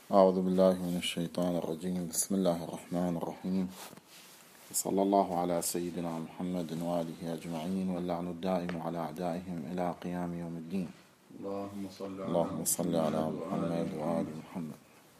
أعوذ بالله من الشيطان الرجيم. بسم الله الرحمن الرحيم. صلى الله على سيدنا محمد وآله أجمعين، واللعن الدائم على أعدائهم إلى قيام يوم الدين. اللهم صل على محمد وآل محمد.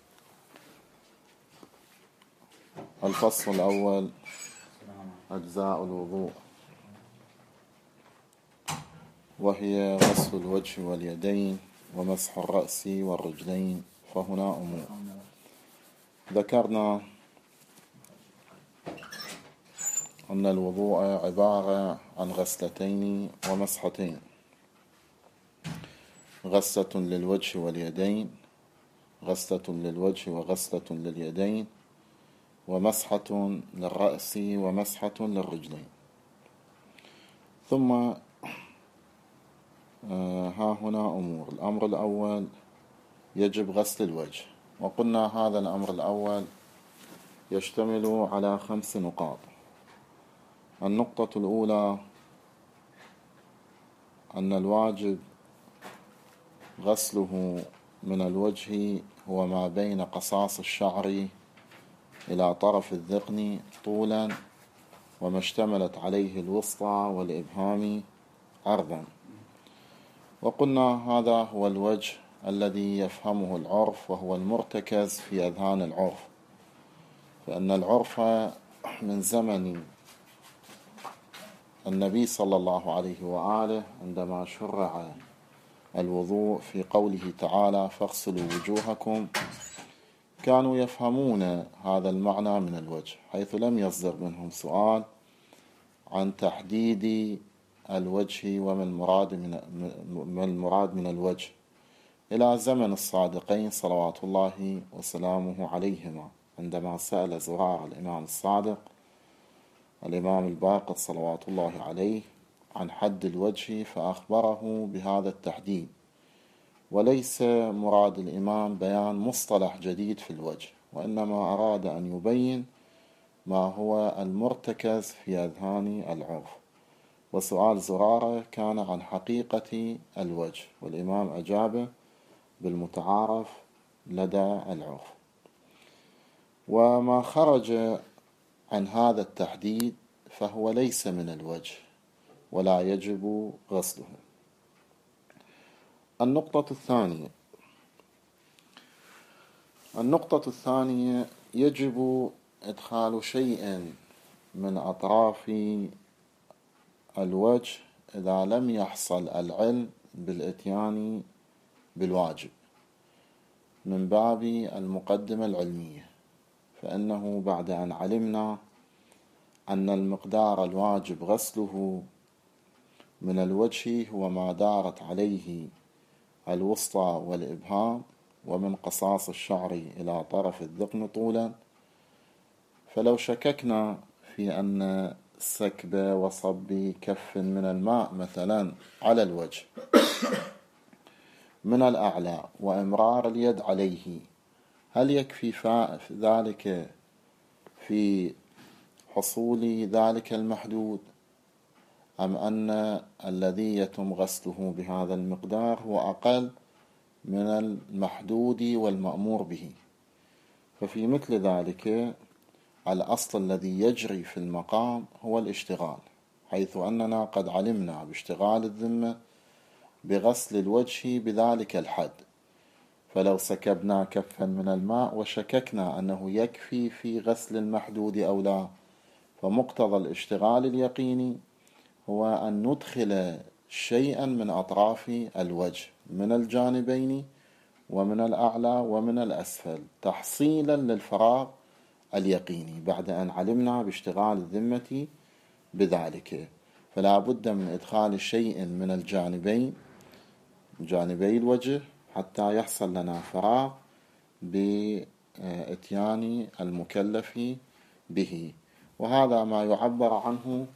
الفصل الأول: أجزاء الوضوء، وهي غسل الوجه واليدين ومسح الرأس والرجلين. فهنا أمور. ذكرنا أن الوضوء عبارة عن غسلتين ومسحتين: غسلة للوجه واليدين، غسلة للوجه وغسلة لليدين، ومسحة للرأس ومسحة للرجلين. ثم ها هنا أمور. الأمر الأول: يجب غسل الوجه، وقلنا هذا الأمر الأول يشتمل على 5 نقاط. النقطة الأولى أن الواجب غسله من الوجه هو ما بين قصاص الشعر إلى طرف الذقن طولا، وما اشتملت عليه الوسطى والإبهام عرضا. وقلنا هذا هو الوجه الذي يفهمه العرف، وهو المرتكز في أذهان العرف، فإن العرف من زمن النبي صلى الله عليه وآله عندما شرع الوضوء في قوله تعالى: فاغسلوا وجوهكم، كانوا يفهمون هذا المعنى من الوجه، حيث لم يصدر منهم سؤال عن تحديد الوجه وما المراد من الوجه إلى زمن الصادقين صلوات الله وسلامه عليهما، عندما سأل زرار الإمام الصادق الإمام الباقر صلوات الله عليه عن حد الوجه، فأخبره بهذا التحديد. وليس مراد الإمام بيان مصطلح جديد في الوجه، وإنما أراد أن يبين ما هو المرتكز في أذهان العرف. وسؤال زرارة كان عن حقيقة الوجه، والإمام أجاب بالمتعارف لدى العرف. وما خرج عن هذا التحديد فهو ليس من الوجه ولا يجب غسله. النقطة الثانية: يجب إدخال شيء من أطراف الوجه إذا لم يحصل العلم بالإتيان بالواجب، من باب المقدمة العلمية، فإنه بعد أن علمنا أن المقدار الواجب غسله من الوجه هو ما دارت عليه الوسطى والإبهام، ومن قصاص الشعر إلى طرف الذقن طولا، فلو شككنا في أن سكب وصب كف من الماء مثلا على الوجه من الأعلى وإمرار اليد عليه، هل يكفي ذلك في حصول ذلك المحدود، أم أن الذي يتم غسله بهذا المقدار هو أقل من المحدود والمأمور به؟ ففي مثل ذلك الأصل الذي يجري في المقام هو الاشتغال، حيث أننا قد علمنا باشتغال الذمة بغسل الوجه بذلك الحد، فلو سكبنا كفا من الماء وشككنا أنه يكفي في غسل المحدود أو لا، فمقتضى الاشتغال اليقيني هو أن ندخل شيئا من أطراف الوجه من الجانبين ومن الأعلى ومن الأسفل، تحصيلا للفراغ اليقيني بعد أن علمنا باشتغال الذمة بذلك. فلا بد من إدخال شيء من الجانبين، جانبي الوجه، حتى يحصل لنا فراغ بإتيان المكلف به. وهذا ما يعبر عنه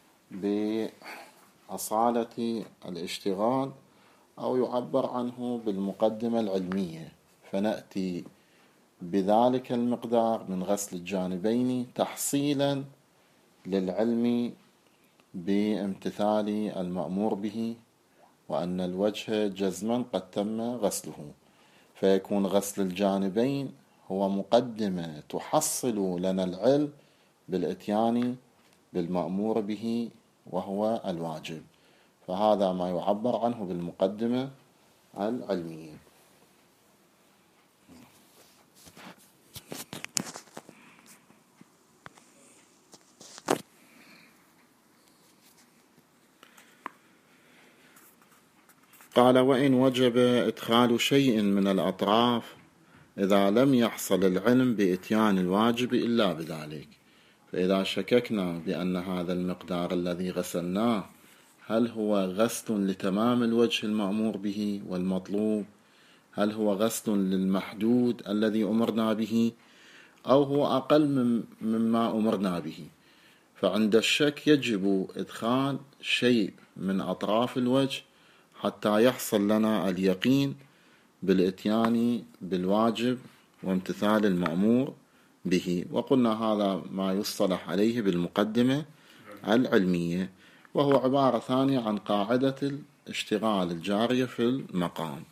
بأصالة الاشتغال، أو يعبر عنه بالمقدمة العلمية، فنأتي بذلك المقدار من غسل الجانبين تحصيلا للعلم بامتثال المأمور به، وأن الوجه جزما قد تم غسله. فيكون غسل الجانبين هو مقدمة تحصل لنا العلم بالإتيان بالمأمور به وهو الواجب. فهذا ما يعبر عنه بالمقدمة العلمية. قال: وإن وجب إدخال شيء من الأطراف إذا لم يحصل العلم بإتيان الواجب إلا بذلك. فإذا شككنا بأن هذا المقدار الذي غسلناه هل هو غسل لتمام الوجه المأمور به والمطلوب، هل هو غسل للمحدود الذي أمرنا به، أو هو أقل مما أمرنا به، فعند الشك يجب إدخال شيء من أطراف الوجه حتى يحصل لنا اليقين بالإتيان بالواجب وامتثال المأمور به. وقلنا هذا ما يصطلح عليه بالمقدمة العلمية، وهو عبارة ثانية عن قاعدة الاشتغال الجارية في المقام.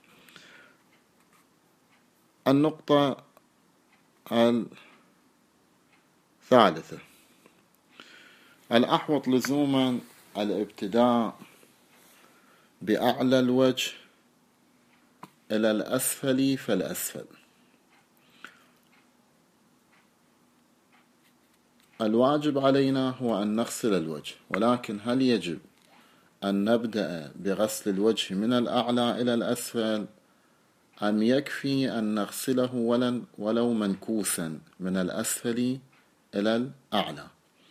النقطة الثالثة: الأحوط لزوما الابتداء بأعلى الوجه إلى الأسفل فالأسفل. الواجب علينا هو أن نغسل الوجه، ولكن هل يجب أن نبدأ بغسل الوجه من الأعلى إلى الأسفل، أم يكفي أن نغسله ولو منكوسا من الأسفل إلى الأعلى؟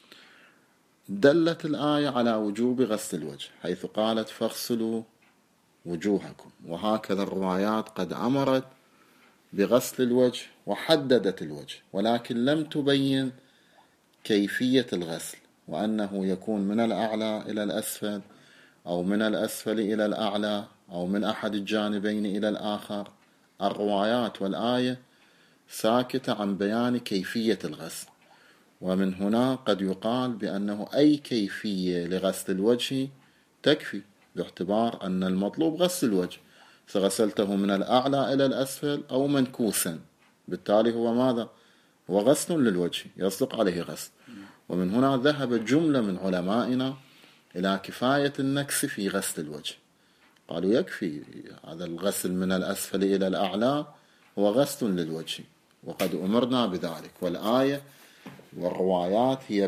دلت الآية على وجوب غسل الوجه حيث قالت: فاغسلوا وجوهكم، وهكذا الروايات قد أمرت بغسل الوجه وحددت الوجه، ولكن لم تبين كيفية الغسل، وأنه يكون من الأعلى إلى الأسفل، أو من الأسفل إلى الأعلى، أو من أحد الجانبين إلى الآخر. الروايات والآية ساكتة عن بيان كيفية الغسل، ومن هنا قد يقال بأنه أي كيفية لغسل الوجه تكفي، باعتبار أن المطلوب غسل الوجه، فغسلته من الأعلى إلى الأسفل أو منكوسا، بالتالي هو ماذا؟ هو غسل للوجه يصدق عليه غسل. ومن هنا ذهب جملة من علمائنا إلى كفاية النكس في غسل الوجه، قالوا يكفي هذا الغسل من الأسفل إلى الأعلى هو غسل للوجه، وقد أمرنا بذلك. والآية والروايات هي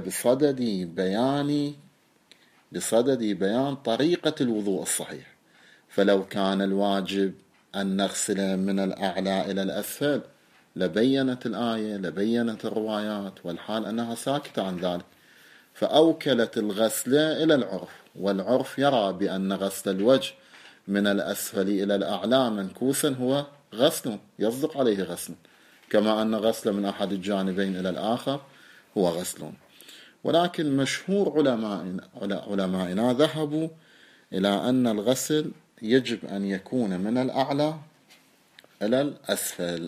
بصدد بيان طريقة الوضوء الصحيح. فلو كان الواجب أن نغسل من الأعلى إلى الأسفل لبينت الآية، لبينت الروايات، والحال أنها ساكتة عن ذلك، فأوكلت الغسل إلى العرف، والعرف يرى بأن غسل الوجه من الأسفل إلى الأعلى منكوسا هو غسل يصدق عليه غسل، كما أن غسل من أحد الجانبين إلى الآخر هو غسل. ولكن مشهور علمائنا ذهبوا إلى أن الغسل يجب أن يكون من الأعلى إلى الأسفل،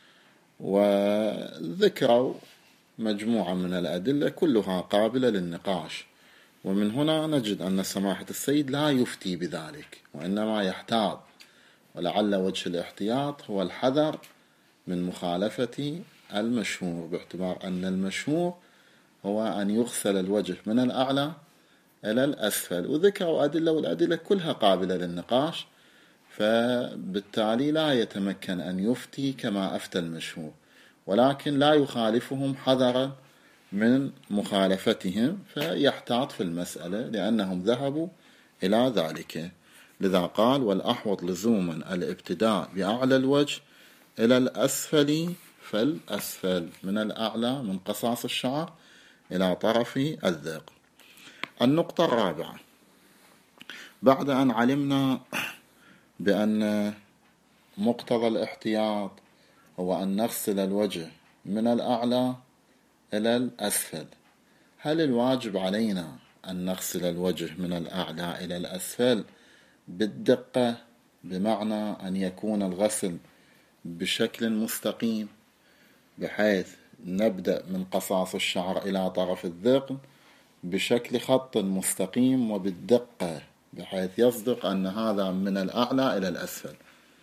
وذكروا مجموعة من الأدلة كلها قابلة للنقاش. ومن هنا نجد أن سماحة السيد لا يفتي بذلك، وإنما يحتاط، ولعل وجه الاحتياط هو الحذر من مخالفة المشهور، باعتبار أن المشهور هو أن يغسل الوجه من الأعلى إلى الأسفل. وذكروا أدلة، والأدلة كلها قابلة للنقاش، فبالتالي لا يتمكن أن يفتي كما أفتى المشهور، ولكن لا يخالفهم حذرا من مخالفتهم، فيحتاط في المسألة لأنهم ذهبوا إلى ذلك. لذا قال: والأحوط لزوما الابتداء بأعلى الوجه إلى الأسفل فالأسفل، من الأعلى من قصاص الشعر إلى طرف الذقن. النقطة الرابعة: بعد أن علمنا بأن مقتضى الاحتياط هو أن نغسل الوجه من الأعلى إلى الأسفل، هل الواجب علينا أن نغسل الوجه من الأعلى إلى الأسفل بالدقة، بمعنى أن يكون الغسل بشكل مستقيم بحيث نبدأ من قصاص الشعر إلى طرف الذقن بشكل خط مستقيم وبالدقة بحيث يصدق أن هذا من الأعلى إلى الأسفل،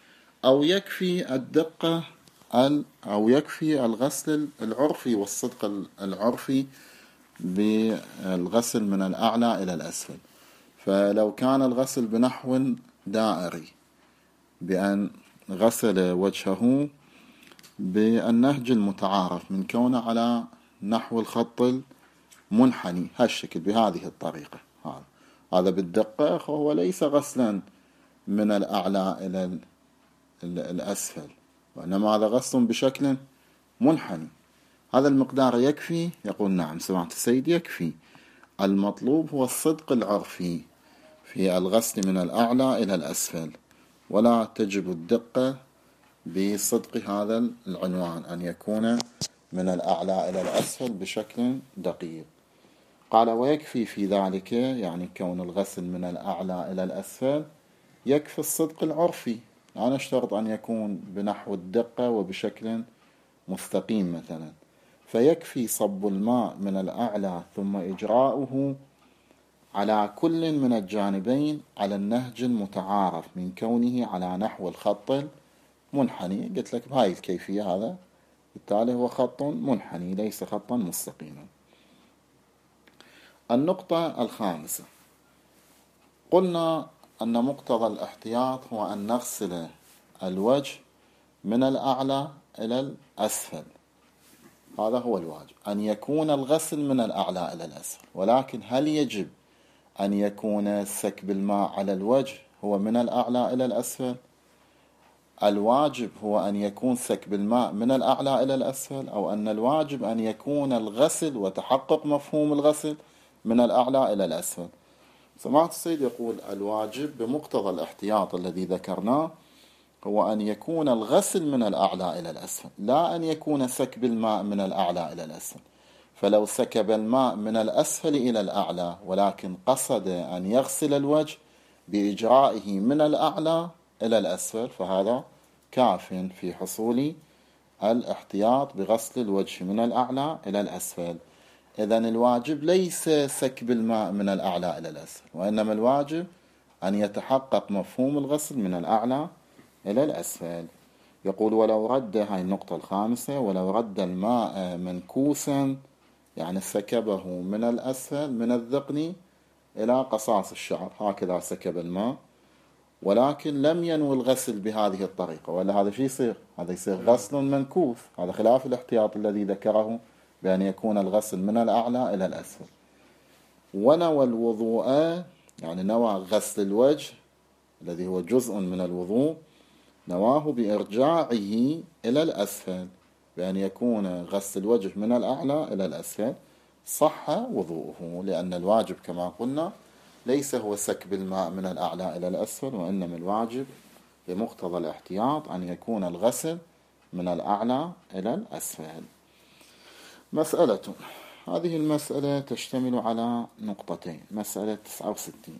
أو يكفي الدقة أو يكفي الغسل العرفي والصدق العرفي بالغسل من الأعلى إلى الأسفل. فلو كان الغسل بنحو دائري بأن غسل وجهه بالنهج المتعارف من كونه على نحو الخط المنحني هالشكل بهذه الطريقة، هذا بالدقة هو ليس غسلا من الأعلى إلى الأسفل، وإنما هذا غسل بشكل منحني. هذا المقدار يكفي؟ يقول نعم سمعت السيد يكفي. المطلوب هو الصدق العرفي في الغسل من الأعلى إلى الأسفل، ولا تجب الدقة بصدق هذا العنوان أن يكون من الأعلى إلى الأسفل بشكل دقيق. قال ويكفي في ذلك، يعني كون الغسل من الأعلى إلى الأسفل يكفي الصدق العرفي، لا نشترط أن يكون بنحو الدقة وبشكل مستقيم مثلا. فيكفي صب الماء من الأعلى ثم إجراؤه على كل من الجانبين على النهج المتعارف من كونه على نحو الخط المنحني. قلت لك بهاي الكيفية، هذا بالتالي هو خط منحني ليس خطا مستقيما. النقطة الخامسة، قلنا أن مقتضى الاحتياط هو أن نغسل الوجه من الأعلى إلى الأسفل، هذا هو الواجب، أن يكون الغسل من الأعلى إلى الأسفل. ولكن هل يجب أن يكون سكب الماء على الوجه هو من الأعلى إلى الأسفل؟ الواجب هو أن يكون سكب الماء من الأعلى إلى الأسفل، أو أن الواجب أن يكون الغسل وتحقق مفهوم الغسل من الأعلى إلى الأسفل؟ سمعت السيد يقول الواجب بمقتضى الاحتياط الذي ذكرناه هو أن يكون الغسل من الأعلى إلى الأسفل، لا أن يكون سكب الماء من الأعلى إلى الأسفل. فلو سكب الماء من الأسفل إلى الأعلى ولكن قصد أن يغسل الوجه بإجرائه من الأعلى إلى الأسفل فهذا كاف في حصول الاحتياط بغسل الوجه من الأعلى إلى الأسفل. إذن الواجب ليس سكب الماء من الأعلى إلى الأسفل، وإنما الواجب أن يتحقق مفهوم الغسل من الأعلى إلى الأسفل. يقول ولو رد، هاي النقطة الخامسة، ولو رد الماء منكوسا، يعني سكبه من الأسفل من الذقن إلى قصاص الشعر، هكذا سكب الماء، ولكن لم ينوي الغسل بهذه الطريقة، ولا هذا شيء يصير، هذا يصير غسل منكوس، هذا خلاف الاحتياط الذي ذكره بأن يكون الغسل من الأعلى إلى الأسفل. ونوى الوضوء، يعني نوى غسل الوجه الذي هو جزء من الوضوء، نواه بإرجاعه إلى الأسفل بأن يكون غسل الوجه من الأعلى إلى الأسفل، صح وضوءه، لأن الواجب كما قلنا ليس هو سكب الماء من الأعلى إلى الأسفل، وإنما الواجب بمقتضى الاحتياط أن يكون الغسل من الأعلى إلى الأسفل. مسألة، هذه المسألة تشتمل على نقطتين. مسألة 69،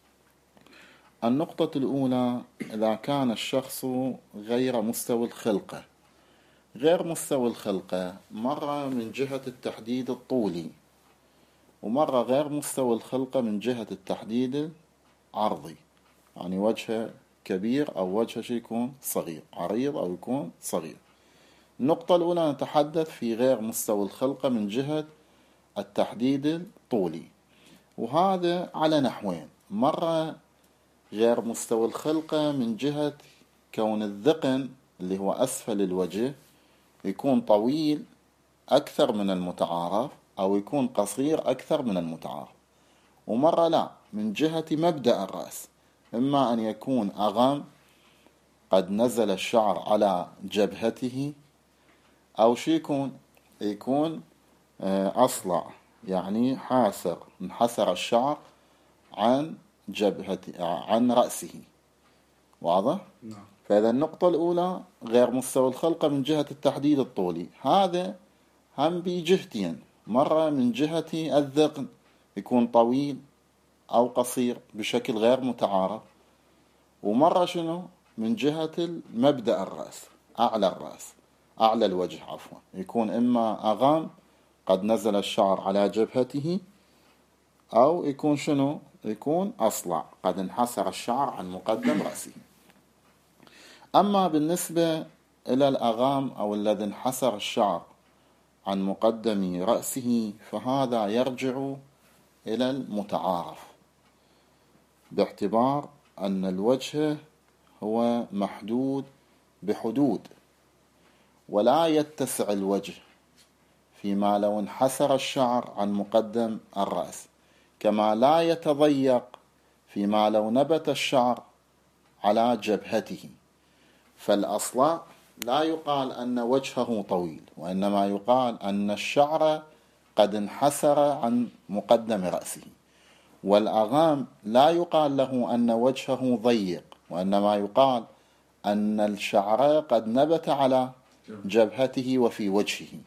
النقطة الأولى، إذا كان الشخص غير مستوي الخلقة، غير مستوي الخلقة مرة من جهة التحديد الطولي، ومرة غير مستوي الخلقة من جهة التحديد العرضي، يعني وجهه كبير أو وجهه يكون صغير، عريض أو يكون صغير. النقطة الأولى نتحدث في غير مستوي الخلقة من جهة التحديد الطولي، وهذا على نحوين. مرة غير مستوي الخلقة من جهة كون الذقن اللي هو أسفل الوجه يكون طويل أكثر من المتعارف أو يكون قصير أكثر من المتعارف. ومرة لا، من جهة مبدأ الرأس، إما أن يكون أغم قد نزل الشعر على جبهته، أو شيء يكون أصلع، يعني حاسر، انحسر الشعر عن جبهته عن رأسه. واضح؟ نعم. فإذا النقطة الأولى غير مستوى الخلقة من جهة التحديد الطولي، هذا هم بجهتين، مرة من جهة الذقن يكون طويل أو قصير بشكل غير متعارف، ومرة شنو من جهة مبدأ الرأس، أعلى الرأس، أعلى الوجه عفوا، يكون إما أغام قد نزل الشعر على جبهته، أو يكون شنو، يكون أصلع قد انحسر الشعر عن مقدم رأسه. أما بالنسبة إلى الأغام أو الذي انحسر الشعر عن مقدم رأسه فهذا يرجع إلى المتعارف، باعتبار أن الوجه هو محدود بحدود، ولا يتسع الوجه فيما لو انحسر الشعر عن مقدم الرأس، كما لا يتضيق فيما لو نبت الشعر على جبهته. فالأصل لا يقال أن وجهه طويل، وإنما يقال أن الشعر قد انحسر عن مقدم رأسه. والأغام لا يقال له أن وجهه ضيق، وإنما يقال أن الشعر قد نبت على جبهته وفي وجهه.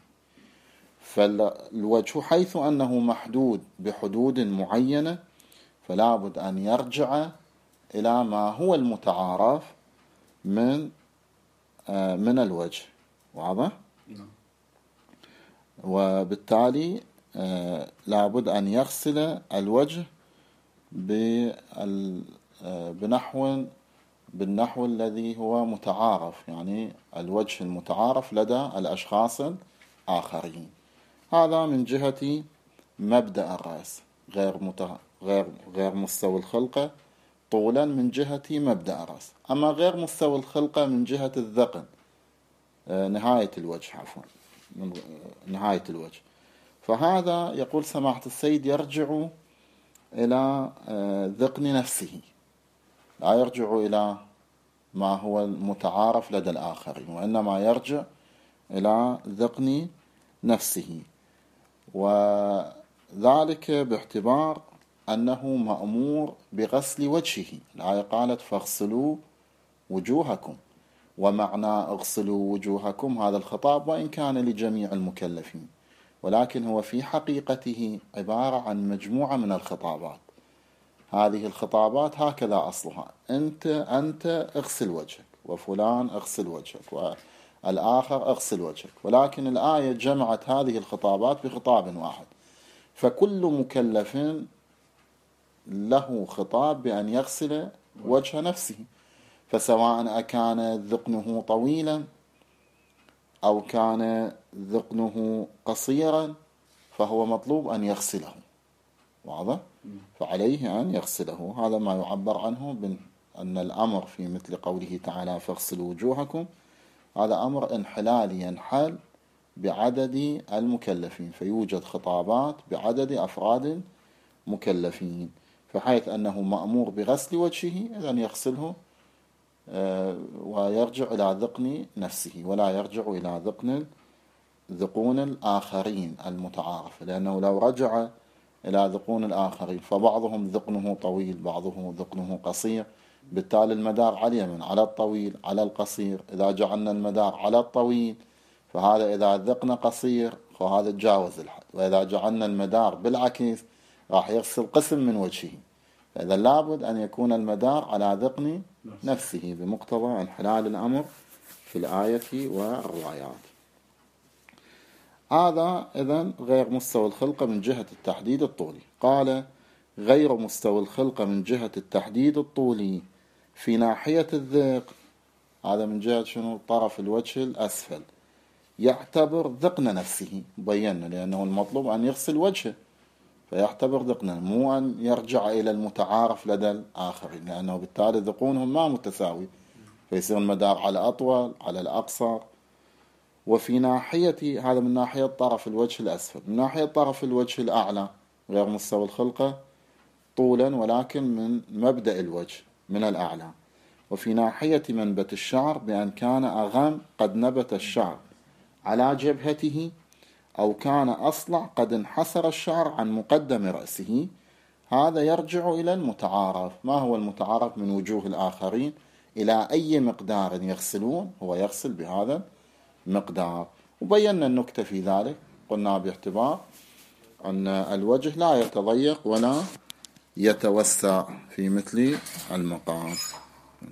فالوجه حيث أنه محدود بحدود معينة فلا بد أن يرجع إلى ما هو المتعارف من الوجه. واضح؟ وبالتالي لا بد أن يغسل الوجه بالنحو الذي هو متعارف، يعني الوجه المتعارف لدى الأشخاص الآخرين. هذا من جهة مبدأ الرأس، غير مستوى الخلقة طولا من جهة مبدأ الرأس. أما غير مستوى الخلقة من جهة الذقن، نهاية الوجه، عفوا، من نهاية الوجه، فهذا يقول سماحة السيد يرجع إلى ذقن نفسه، لا يرجع إلى ما هو المتعارف لدى الآخرين، وإنما يرجع إلى ذقن نفسه، وذلك باعتبار أنه مأمور بغسل وجهه. الآية قالت فاغسلوا وجوهكم، ومعنى اغسلوا وجوهكم هذا الخطاب وإن كان لجميع المكلفين، ولكن هو في حقيقته عبارة عن مجموعة من الخطابات. هذه الخطابات هكذا أصلها، أنت اغسل وجهك، وفلان اغسل وجهك، والآخر اغسل وجهك، ولكن الآية جمعت هذه الخطابات بخطاب واحد، فكل مكلف له خطاب بأن يغسل وجه نفسه، فسواء أكان ذقنه طويلا أو كان ذقنه قصيرا فهو مطلوب أن يغسله. واضح؟ فعليه أن يغسله. هذا ما يعبر عنه أن الأمر في مثل قوله تعالى فاغسلوا وجوهكم، هذا أمر انحلالي ينحل بعدد المكلفين، فيوجد خطابات بعدد أفراد مكلفين، فحيث أنه مأمور بغسل وجهه إذن يغسله ويرجع إلى ذقن نفسه، ولا يرجع إلى ذقون الآخرين المتعارف، لأنه لو رجع إلى ذقون الآخرين فبعضهم ذقنه طويل بعضهم ذقنه قصير، بالتالي المدار على اليمن على الطويل على القصير. إذا جعلنا المدار على الطويل فهذا إذا ذقن قصير فهذا تجاوز الحد، وإذا جعلنا المدار بالعكس راح يغسل قسم من وجهه، فإذا لابد أن يكون المدار على ذقن نفسه بمقتضى انحلال الأمر في الآية والروايات. هذا إذن غير مستوى الخلقة من جهة التحديد الطولي. قال غير مستوى الخلقة من جهة التحديد الطولي في ناحية الذق، هذا من جهة شنو؟ طرف الوجه الأسفل، يعتبر ذقن نفسه، بينا لأنه المطلوب أن يغسل وجهه فيعتبر ذقنا، مو أن يرجع إلى المتعارف لدى الآخرين، لأنه بالتالي ذقونهم ما متساوي، فيصير المدار على أطول على الأقصر. وفي ناحية، هذا من ناحية طرف الوجه الأسفل، من ناحية طرف الوجه الأعلى غير مستوى الخلقة طولا ولكن من مبدأ الوجه من الأعلى. وفي ناحية منبت الشعر بأن كان أغم قد نبت الشعر على جبهته، أو كان أصلع قد انحسر الشعر عن مقدم رأسه، هذا يرجع إلى المتعارف. ما هو المتعارف من وجوه الآخرين؟ إلى أي مقدار يغسلون هو يغسل بهذا المقدار. وبينا النكتة في ذلك، قلنا باعتبار أن الوجه لا يتضيق ولا يتوسع في مثل المقام.